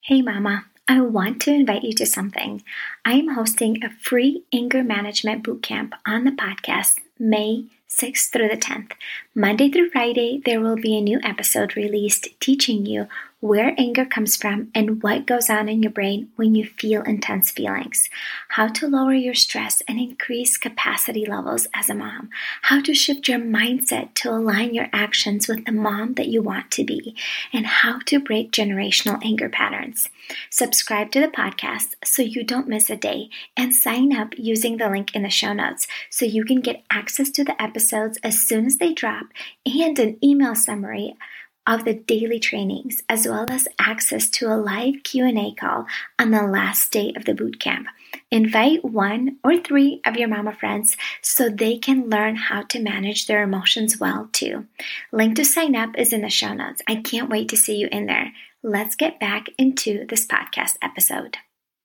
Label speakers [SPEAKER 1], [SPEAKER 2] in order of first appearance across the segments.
[SPEAKER 1] Hey Mama, I want to invite you to something. I am hosting a free anger management bootcamp on the podcast May 6th through the 10th. Monday through Friday, there will be a new episode released teaching you where anger comes from and what goes on in your brain when you feel intense feelings, how to lower your stress and increase capacity levels as a mom, how to shift your mindset to align your actions with the mom that you want to be, and how to break generational anger patterns. Subscribe to the podcast so you don't miss a day and sign up using the link in the show notes so you can get access to the episodes as soon as they drop and an email summary of the daily trainings, as well as access to a live Q&A call on the last day of the bootcamp. Invite 1 or 3 of your mama friends so they can learn how to manage their emotions well too. Link to sign up is in the show notes. I can't wait to see you in there. Let's get back into this podcast episode.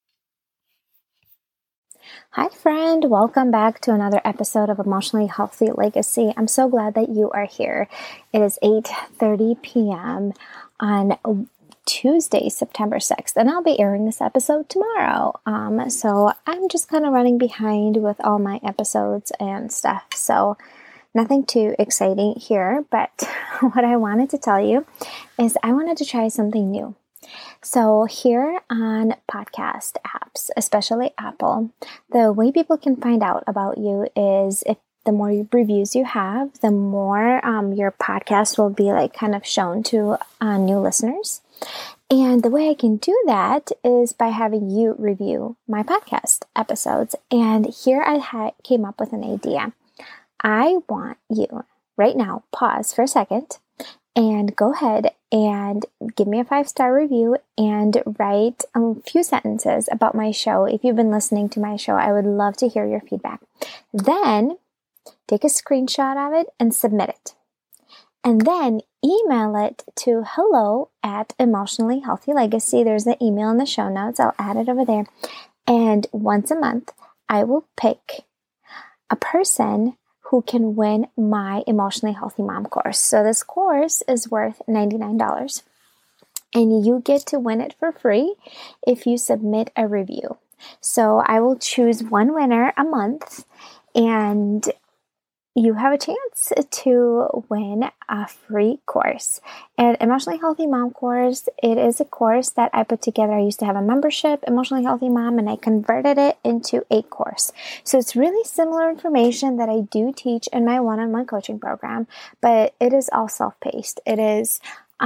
[SPEAKER 1] Hi friend, welcome back to another episode of Emotionally Healthy Legacy. I'm so glad that you are here. It is 8:30 p.m. on Tuesday, September 6th, and I'll be airing this episode tomorrow. So I'm just kind of running behind with all my episodes and stuff. So nothing too exciting here, but what I wanted to tell you is I wanted to try something new. So here on podcast apps, especially Apple, the way people can find out about you is if the more reviews you have, the more your podcast will be like kind of shown to new listeners. And the way I can do that is by having you review my podcast episodes. And here I came up with an idea. I want you right now, pause for a second, and go ahead and give me a 5-star review and write a few sentences about my show. If you've been listening to my show, I would love to hear your feedback. Then take a screenshot of it and submit it. And then email it to hello@Emotionally Healthy Legacy. There's the email in the show notes. I'll add it over there. And once a month, I will pick a person who can win my Emotionally Healthy Mom course. So this course is worth $99, and you get to win it for free if you submit a review. So I will choose one winner a month, and you have a chance to win a free course. And Emotionally Healthy Mom course, it is a course that I put together. I used to have a membership, Emotionally Healthy Mom, and I converted it into a course. So it's really similar information that I do teach in my one-on-one coaching program, but it is all self-paced. It is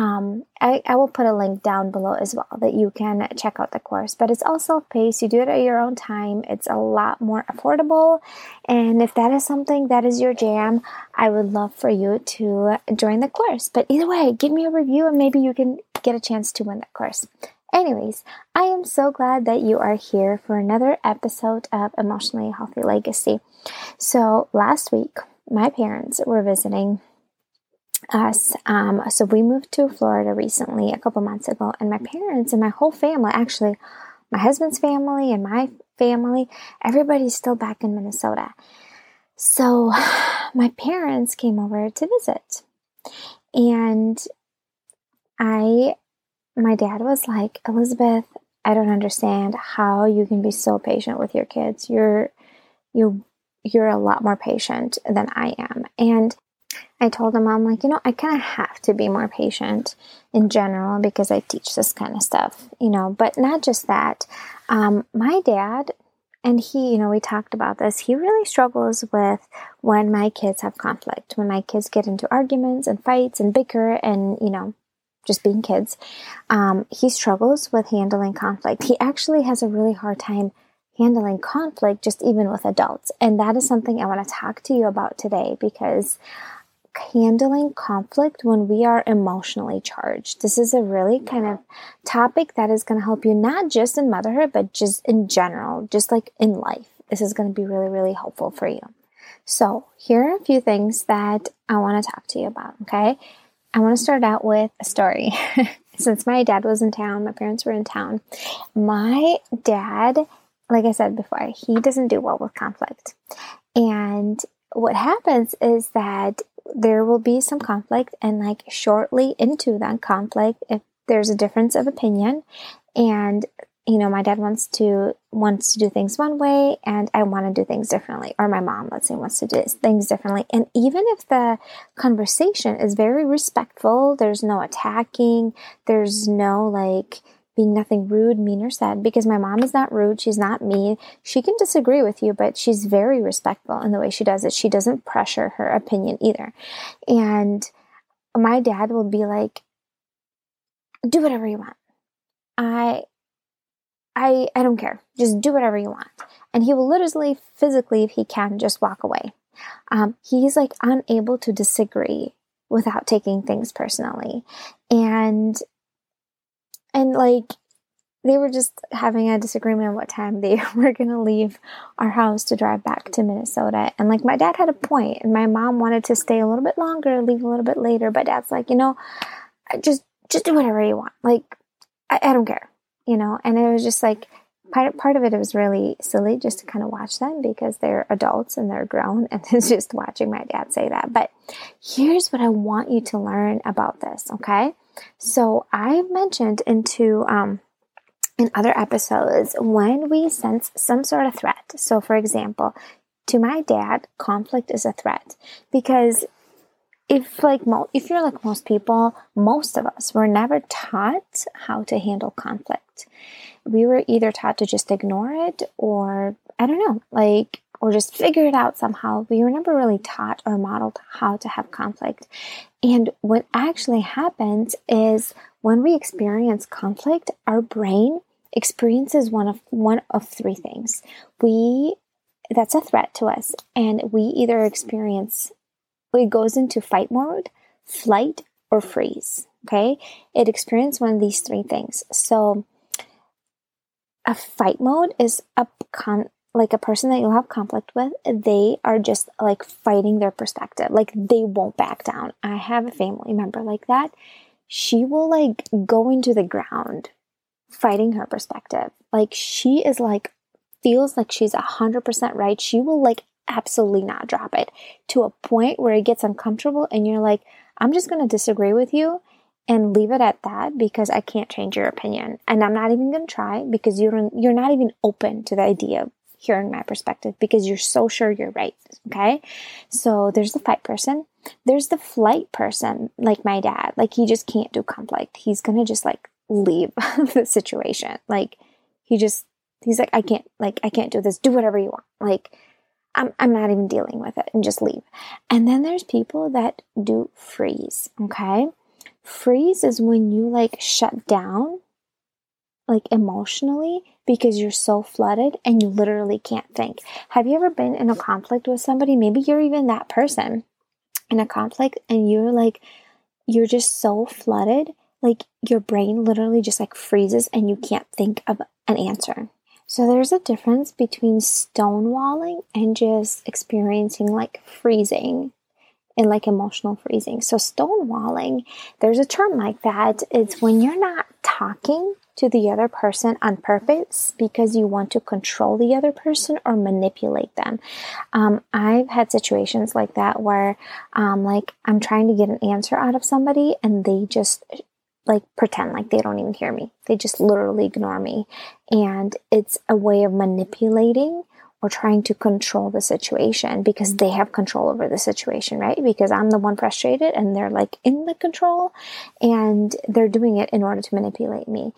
[SPEAKER 1] I will put a link down below as well that you can check out the course, but it's all self-paced. You do it at your own time. It's a lot more affordable. And if that is something that is your jam, I would love for you to join the course. But either way, give me a review and maybe you can get a chance to win that course. Anyways, I am so glad that you are here for another episode of Emotionally Healthy Legacy. So last week, my parents were visiting us. So we moved to Florida recently, a couple months ago, and my parents and my whole family, actually my husband's family and my family, everybody's still back in Minnesota. So my parents came over to visit, and my dad was like, Elizabeth, I don't understand how you can be so patient with your kids. You're a lot more patient than I am. And I told him, I'm like, I kind of have to be more patient in general because I teach this kind of stuff, but not just that. My dad, and he, we talked about this, he really struggles with when my kids have conflict, when my kids get into arguments and fights and bicker and, just being kids. He struggles with handling conflict. He actually has a really hard time handling conflict, just even with adults. And that is something I want to talk to you about today, because handling conflict when we are emotionally charged. This is a really kind of topic that is going to help you not just in motherhood, but just in general, just like in life. This is going to be really, really helpful for you. So here are a few things that I want to talk to you about, okay? I want to start out with a story. Since my dad was in town, my parents were in town, my dad, like I said before, he doesn't do well with conflict. And what happens is that there will be some conflict, and like shortly into that conflict, if there's a difference of opinion, And my dad wants to do things one way, and I want to do things differently. Or my mom, let's say, wants to do things differently. And even if the conversation is very respectful, there's no attacking, there's no being nothing rude, mean, or said, because my mom is not rude, she's not mean. She can disagree with you, but she's very respectful in the way she does it. She doesn't pressure her opinion either. And my dad will be like, do whatever you want. I don't care. Just do whatever you want. And he will literally, physically, if he can, just walk away. He's unable to disagree without taking things personally. And they were just having a disagreement what time they were going to leave our house to drive back to Minnesota. And my dad had a point, and my mom wanted to stay a little bit longer, leave a little bit later. But dad's like, just do whatever you want. I don't care. And it was just part of it was really silly just to kind of watch them, because they're adults and they're grown, and it's just watching my dad say that. But here's what I want you to learn about this, okay? So I mentioned in other episodes, when we sense some sort of threat. So for example, to my dad, conflict is a threat, because if you're like most people, most of us were never taught how to handle conflict. We were either taught to just ignore it, or I don't know, or just figure it out somehow. We were never really taught or modeled how to have conflict. And what actually happens is when we experience conflict, our brain experiences one of three things. That's a threat to us, and we either it goes into fight mode, flight, or freeze. Okay? It experiences one of these three things. So a fight mode is a person that you'll have conflict with. They are just fighting their perspective. They won't back down. I have a family member like that. She will go into the ground fighting her perspective. She is feels like she's 100% right. She will absolutely not drop it, to a point where it gets uncomfortable, and you're like, I'm just going to disagree with you and leave it at that, because I can't change your opinion, and I'm not even going to try, because you're not even open to the idea of hearing my perspective, because you're so sure you're right. Okay, so there's the fight person. There's the flight person, like my dad. He just can't do conflict. He's going to just leave the situation. He's like, I can't do this. Do whatever you want. I'm not even dealing with it, and just leave. And then there's people that do freeze, okay? Freeze is when you shut down, emotionally, because you're so flooded and you literally can't think. Have you ever been in a conflict with somebody? Maybe you're even that person in a conflict, and you're just so flooded, your brain literally just freezes and you can't think of an answer. So there's a difference between stonewalling and just experiencing freezing and emotional freezing. So stonewalling, there's a term like that. It's when you're not talking to the other person on purpose because you want to control the other person or manipulate them. I've had situations like that where I'm trying to get an answer out of somebody, and they just pretend like they don't even hear me. They just literally ignore me. And it's a way of manipulating or trying to control the situation, because they have control over the situation, right? Because I'm the one frustrated and they're in the control, and they're doing it in order to manipulate me.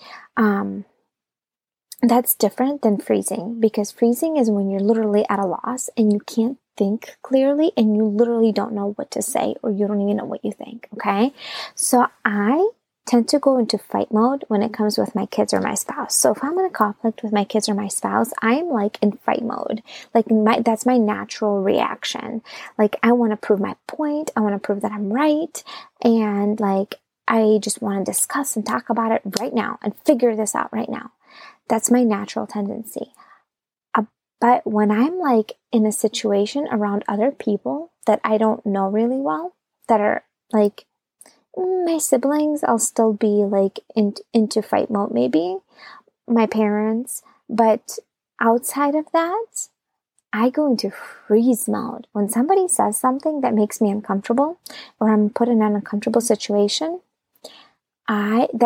[SPEAKER 1] That's different than freezing, because freezing is when you're literally at a loss and you can't think clearly, and you literally don't know what to say, or you don't even know what you think. Okay. So I tend to go into fight mode when it comes with my kids or my spouse. So if I'm in a conflict with my kids or my spouse, I'm in fight mode. That's my natural reaction. I want to prove my point. I want to prove that I'm right. And I just want to discuss and talk about it right now and figure this out right now. That's my natural tendency. But when I'm in a situation around other people that I don't know really well, that are my siblings, I'll still be into fight mode, maybe my parents, but outside of that, I go into freeze mode. When somebody says something that makes me uncomfortable, or I'm put in an uncomfortable situation,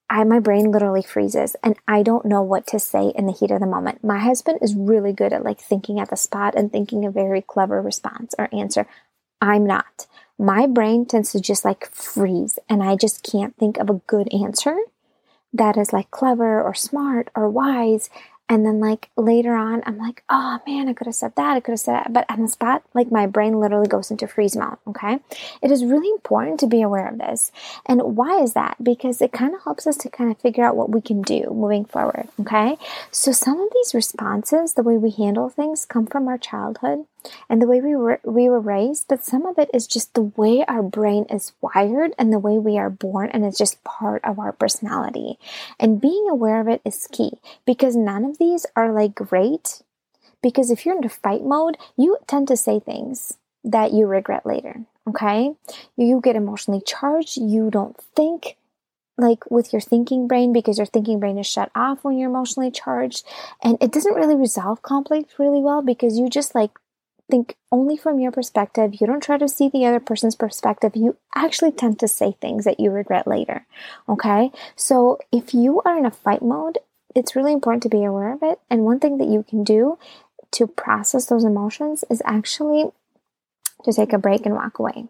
[SPEAKER 1] my brain literally freezes and I don't know what to say in the heat of the moment. My husband is really good at like thinking at the spot and thinking a very clever response or answer. I'm not. My brain tends to just like freeze and I just can't think of a good answer that is like clever or smart or wise. And then like later on, I'm like, oh man, I could have said that. I could have said that. But on the spot, like my brain literally goes into freeze mode. Okay. It is really important to be aware of this. And why is that? Because it kind of helps us to kind of figure out what we can do moving forward. Okay. So some of these responses, the way we handle things, come from our childhood and the way we were raised, but some of it is just the way our brain is wired and the way we are born, and it's just part of our personality. And being aware of it is key, because none of these are like great, because if you're into fight mode, you tend to say things that you regret later, okay? You get emotionally charged, you don't think like with your thinking brain, because your thinking brain is shut off when you're emotionally charged, and it doesn't really resolve conflict really well because you just like think only from your perspective. You don't try to see the other person's perspective. You actually tend to say things that you regret later. Okay? So if you are in a fight mode, it's really important to be aware of it. And one thing that you can do to process those emotions is actually to take a break and walk away.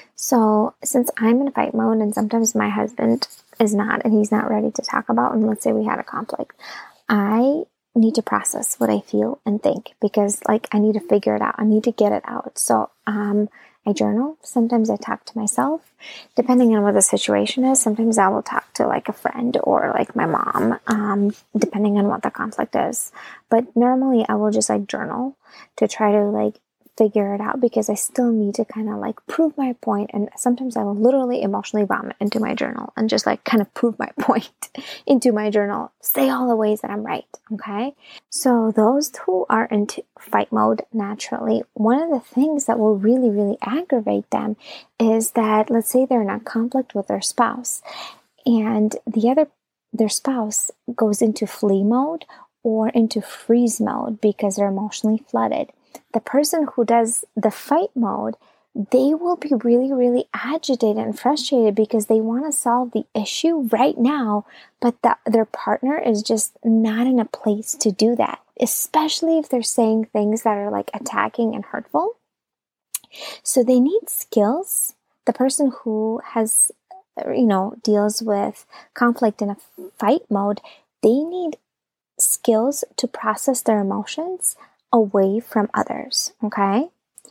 [SPEAKER 1] So since I'm in a fight mode and sometimes my husband is not, and he's not ready to talk about, and let's say we had a conflict, I need to process what I feel and think, because like I need to figure it out. I need to get it out. So I journal. Sometimes I talk to myself, depending on what the situation is. Sometimes I will talk to like a friend or like my mom, depending on what the conflict is. But normally I will just like journal to try to like figure it out, because I still need to kind of like prove my point. And sometimes I will literally emotionally vomit into my journal and just like kind of prove my point into my journal, say all the ways that I'm right. Okay. So those who are into fight mode naturally, one of the things that will really, really aggravate them is that, let's say they're in a conflict with their spouse and their spouse goes into flee mode or into freeze mode because they're emotionally flooded. The person who does the fight mode, they will be really, really agitated and frustrated because they want to solve the issue right now, but their partner is just not in a place to do that, especially if they're saying things that are like attacking and hurtful. So they need skills. The person who has, deals with conflict in a fight mode, they need skills to process their emotions away from others, okay?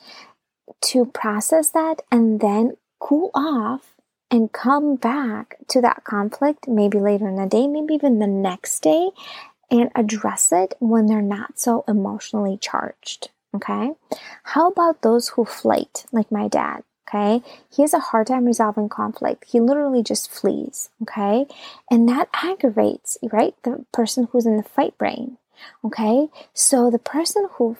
[SPEAKER 1] To process that and then cool off and come back to that conflict maybe later in the day, maybe even the next day, and address it when they're not so emotionally charged, okay? How about those who flight, like my dad, okay? He has a hard time resolving conflict. He literally just flees, okay? And that aggravates, right, the person who's in the fight brain. Okay, so the person who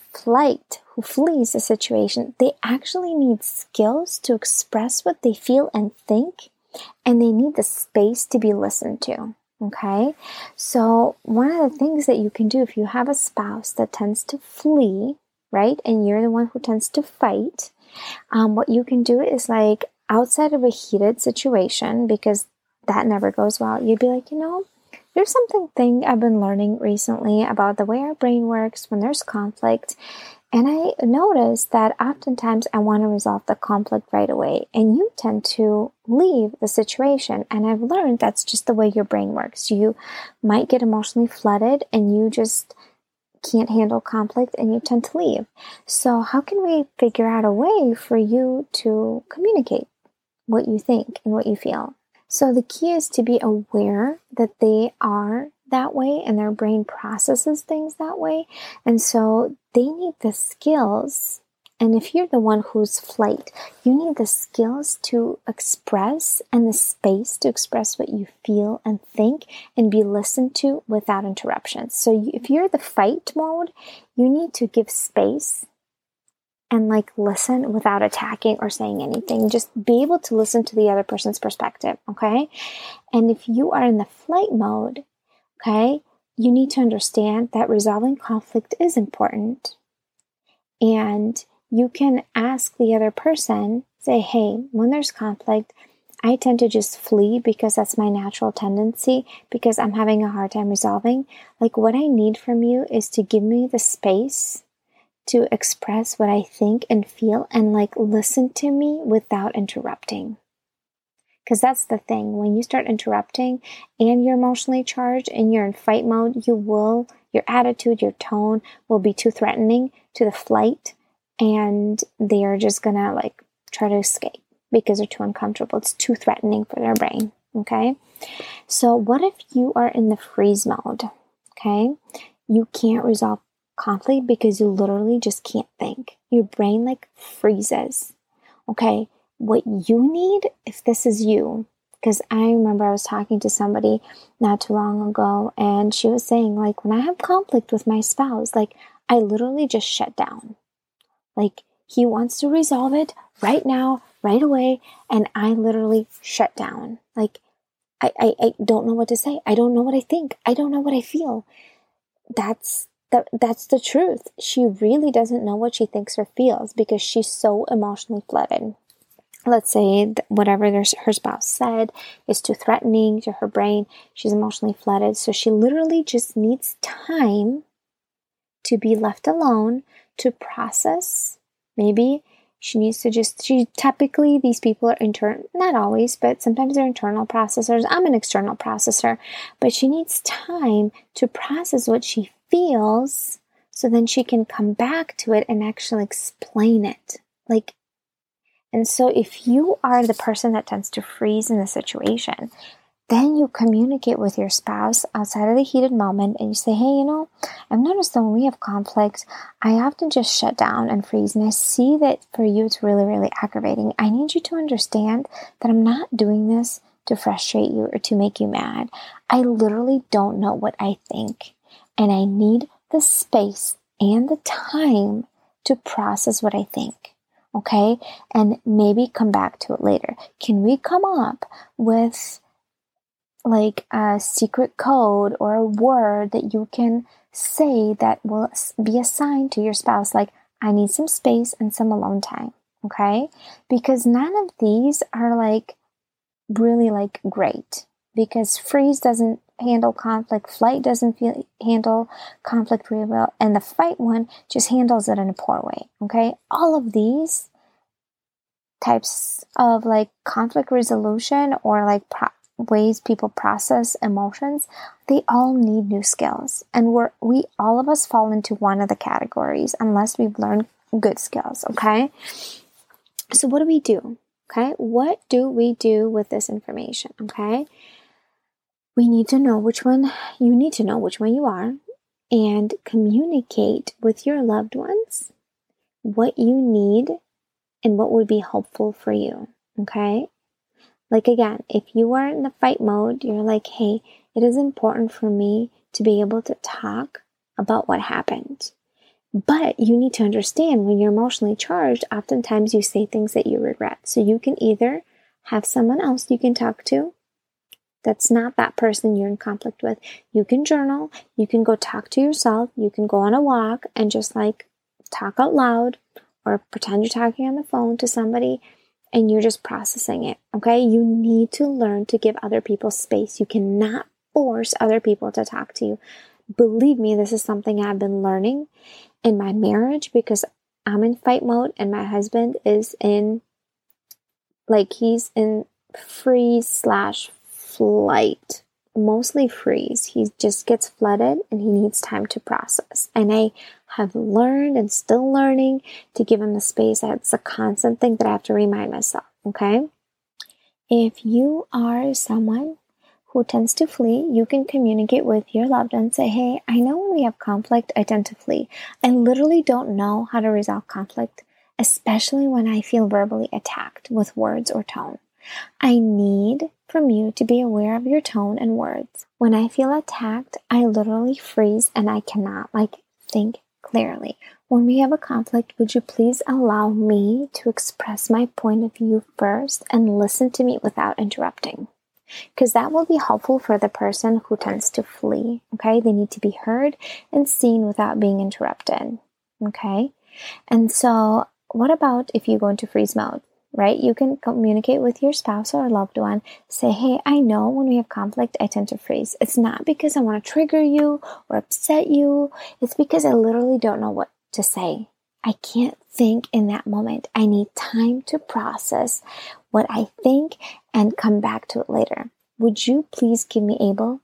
[SPEAKER 1] flees a situation, they actually need skills to express what they feel and think, and they need the space to be listened to. Okay, so one of the things that you can do if you have a spouse that tends to flee, right, and you're the one who tends to fight, what you can do is like outside of a heated situation, because that never goes well, you'd be like, there's something I've been learning recently about the way our brain works when there's conflict. And I noticed that oftentimes I want to resolve the conflict right away. And you tend to leave the situation. And I've learned that's just the way your brain works. You might get emotionally flooded and you just can't handle conflict and you tend to leave. So how can we figure out a way for you to communicate what you think and what you feel? So the key is to be aware that they are that way and their brain processes things that way. And so they need the skills. And if you're the one who's flight, you need the skills to express and the space to express what you feel and think and be listened to without interruptions. So if you're the fight mode, you need to give space and like listen without attacking or saying anything. Just be able to listen to the other person's perspective, okay? And if you are in the flight mode, okay, you need to understand that resolving conflict is important. And you can ask the other person, say, hey, when there's conflict, I tend to just flee because that's my natural tendency, because I'm having a hard time resolving. Like, what I need from you is to give me the space to express what I think and feel, and like listen to me without interrupting. Because that's the thing. When you start interrupting and you're emotionally charged and you're in fight mode, your attitude, your tone will be too threatening to the flight, and they are just gonna like try to escape because they're too uncomfortable. It's too threatening for their brain. Okay. So what if you are in the freeze mode? Okay. You can't resolve conflict because you literally just can't think. Your brain like freezes. Okay. What you need, if this is you, because I remember I was talking to somebody not too long ago, and she was saying, like, when I have conflict with my spouse, like, I literally just shut down. Like, he wants to resolve it right now, right away, and I literally shut down. Like, I don't know what to say. I don't know what I think. I don't know what I feel. That's the truth. She really doesn't know what she thinks or feels because she's so emotionally flooded. Let's say whatever her spouse said is too threatening to her brain. She's emotionally flooded. So she literally just needs time to be left alone to process. Maybe she needs to typically, these people are not always, but sometimes they're internal processors. I'm an external processor, but she needs time to process what she feels so then she can come back to it and actually explain it. And so if you are the person that tends to freeze in the situation, then you communicate with your spouse outside of the heated moment and you say, hey, I've noticed that when we have conflict, I often just shut down and freeze. And I see that for you, it's really, really aggravating. I need you to understand that I'm not doing this to frustrate you or to make you mad. I literally don't know what I think. And I need the space and the time to process what I think. Okay? And maybe come back to it later. Can we come up with like a secret code or a word that you can say that will be assigned to your spouse? Like, I need some space and some alone time. Okay? Because none of these are like really like great, because freeze doesn't handle conflict, flight doesn't handle conflict really well, and the fight one just handles it in a poor way. Okay? All of these types of like conflict resolution or like ways people process emotions, they all need new skills. And we all of us fall into one of the categories unless we've learned good skills. Okay? So what do we do? Okay? What do we do with this information? Okay? You need to know which one you are, and communicate with your loved ones what you need and what would be helpful for you. Okay? Like, again, if you are in the fight mode, you're like, hey, it is important for me to be able to talk about what happened. But you need to understand, when you're emotionally charged, oftentimes you say things that you regret. So you can either have someone else you can talk to that's not that person you're in conflict with. You can journal. You can go talk to yourself. You can go on a walk and just like talk out loud or pretend you're talking on the phone to somebody and you're just processing it. Okay? You need to learn to give other people space. You cannot force other people to talk to you. Believe me, this is something I've been learning in my marriage, because I'm in fight mode and my husband is he's in freeze/flight, mostly freeze. He just gets flooded and he needs time to process. And I have learned and still learning to give him the space. It's a constant thing that I have to remind myself. Okay? If you are someone who tends to flee, you can communicate with your loved one and say, hey, I know when we have conflict, I tend to flee. I literally don't know how to resolve conflict, especially when I feel verbally attacked with words or tone. I need from you to be aware of your tone and words. When I feel attacked, I literally freeze and I cannot think clearly. When we have a conflict, would you please allow me to express my point of view first and listen to me without interrupting? Because that will be helpful for the person who tends to flee. Okay? They need to be heard and seen without being interrupted. Okay? And so what about if you go into freeze mode? right? You can communicate with your spouse or a loved one. Say, hey, I know when we have conflict, I tend to freeze. It's not because I want to trigger you or upset you. It's because I literally don't know what to say. I can't think in that moment. I need time to process what I think and come back to it later. Would you please give me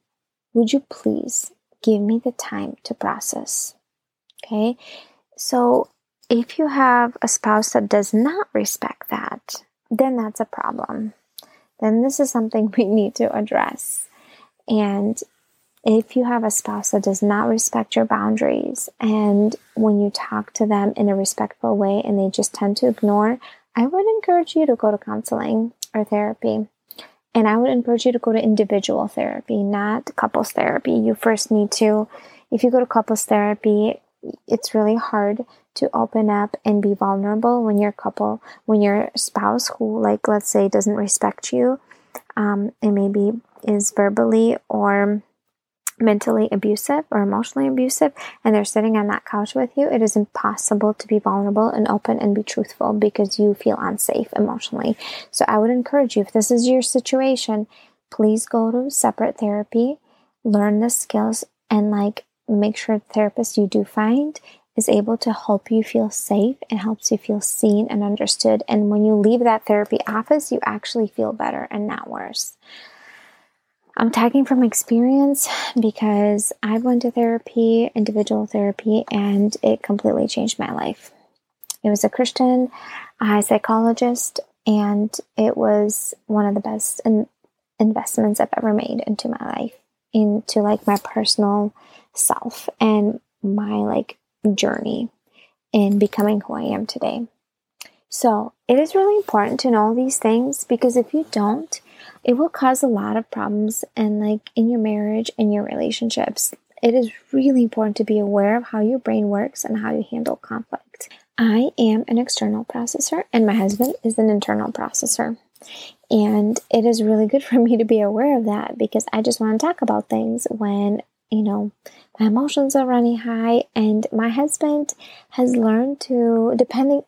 [SPEAKER 1] the time to process? Okay. So if you have a spouse that does not respect that, then that's a problem. Then this is something we need to address. And if you have a spouse that does not respect your boundaries, and when you talk to them in a respectful way and they just tend to ignore, I would encourage you to go to counseling or therapy. And I would encourage you to go to individual therapy, not couples therapy. You first need to, if you go to couples therapy, it's really hard to open up and be vulnerable when your spouse who, like, let's say, doesn't respect you, and maybe is verbally or mentally abusive or emotionally abusive, and they're sitting on that couch with you. It is impossible to be vulnerable and open and be truthful because you feel unsafe emotionally. So I would encourage you, if this is your situation, please go to separate therapy, learn the skills, and make sure the therapist you do find is able to help you feel safe and helps you feel seen and understood. And when you leave that therapy office, you actually feel better and not worse. I'm talking from experience because I went to therapy, individual therapy, and it completely changed my life. It was a Christian psychologist, and it was one of the best investments I've ever made into my life, into my personal self and my journey in becoming who I am today. So it is really important to know these things, because if you don't, it will cause a lot of problems in your marriage and your relationships. It is really important to be aware of how your brain works and how you handle conflict. I am an external processor and my husband is an internal processor. And it is really good for me to be aware of that, because I just want to talk about things when, my emotions are running high, and my husband has learned to,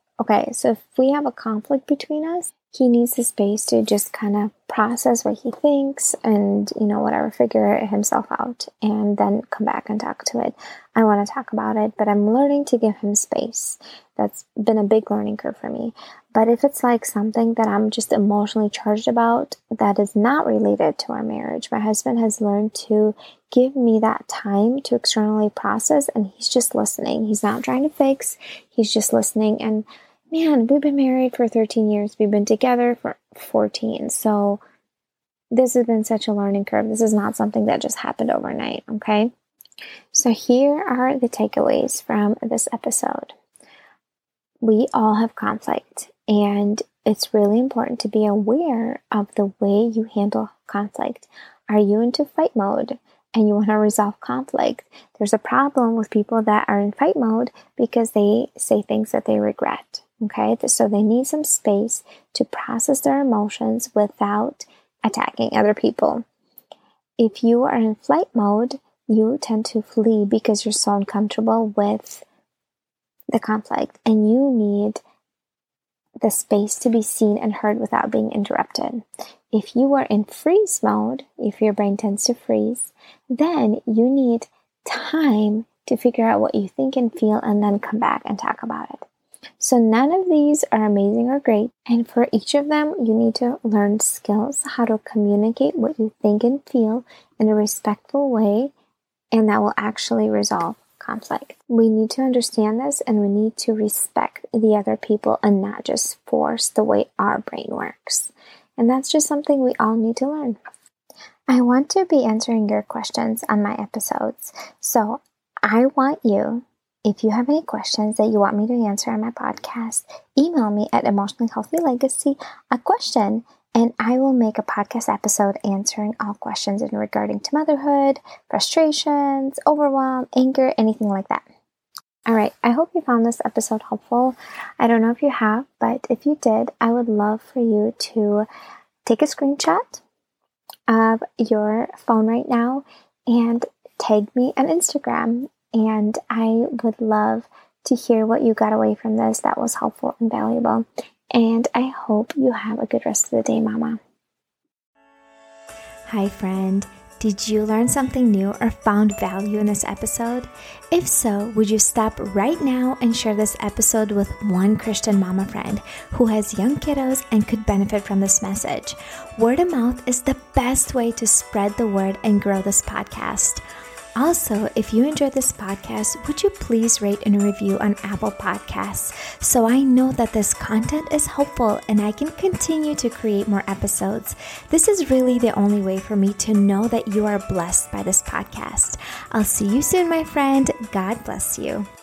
[SPEAKER 1] so if we have a conflict between us, he needs the space to just kind of process what he thinks and, figure it himself out, and then come back and talk to it. I want to talk about it, but I'm learning to give him space. That's been a big learning curve for me. But if it's something that I'm just emotionally charged about that is not related to our marriage, my husband has learned to give me that time to externally process, and he's just listening. He's not trying to fix, he's just listening. And man, we've been married for 13 years. We've been together for 14. So this has been such a learning curve. This is not something that just happened overnight, okay? So here are the takeaways from this episode. We all have conflict, and it's really important to be aware of the way you handle conflict. Are you into fight mode and you want to resolve conflict? There's a problem with people that are in fight mode because they say things that they regret. Okay, so they need some space to process their emotions without attacking other people. If you are in flight mode, you tend to flee because you're so uncomfortable with the conflict, and you need the space to be seen and heard without being interrupted. If you are in freeze mode, if your brain tends to freeze, then you need time to figure out what you think and feel and then come back and talk about it. So none of these are amazing or great, and for each of them, you need to learn skills, how to communicate what you think and feel in a respectful way, and that will actually resolve conflict. We need to understand this, and we need to respect the other people and not just force the way our brain works. And that's just something we all need to learn. I want to be answering your questions on my episodes, so I want you, if you have any questions that you want me to answer on my podcast, email me at Emotionally Healthy Legacy a question, and I will make a podcast episode answering all questions in regarding to motherhood, frustrations, overwhelm, anger, anything like that. All right, I hope you found this episode helpful. I don't know if you have, but if you did, I would love for you to take a screenshot of your phone right now and tag me on Instagram. And I would love to hear what you got away from this that was helpful and valuable. And I hope you have a good rest of the day, Mama. Hi, friend. Did you learn something new or found value in this episode? If so, would you stop right now and share this episode with one Christian mama friend who has young kiddos and could benefit from this message? Word of mouth is the best way to spread the word and grow this podcast. Also, if you enjoyed this podcast, would you please rate and review on Apple Podcasts so I know that this content is helpful and I can continue to create more episodes. This is really the only way for me to know that you are blessed by this podcast. I'll see you soon, my friend. God bless you.